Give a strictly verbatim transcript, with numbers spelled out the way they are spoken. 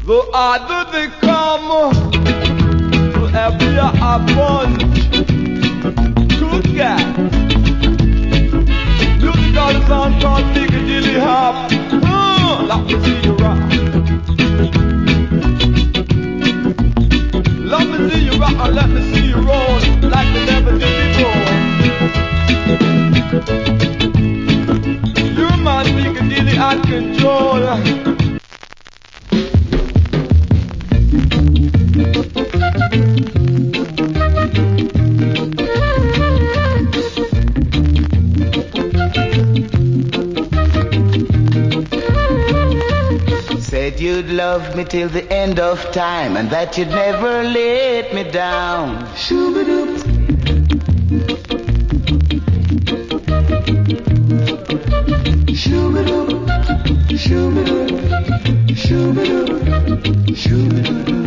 Though harder they come, so heavier a punch. Good guy. Musical sound called Piccadilly Hop. Uh, let me see you rock. Let me see you rock and let me see you roll like you never did before. Your man Piccadilly at control. Said you'd love me till the end of time and that you'd never let me down. Shoo-ba-doop. Shoo-ba-doop. Shoo-ba-doop. Shoo-ba-doop. Shoo-ba-doop.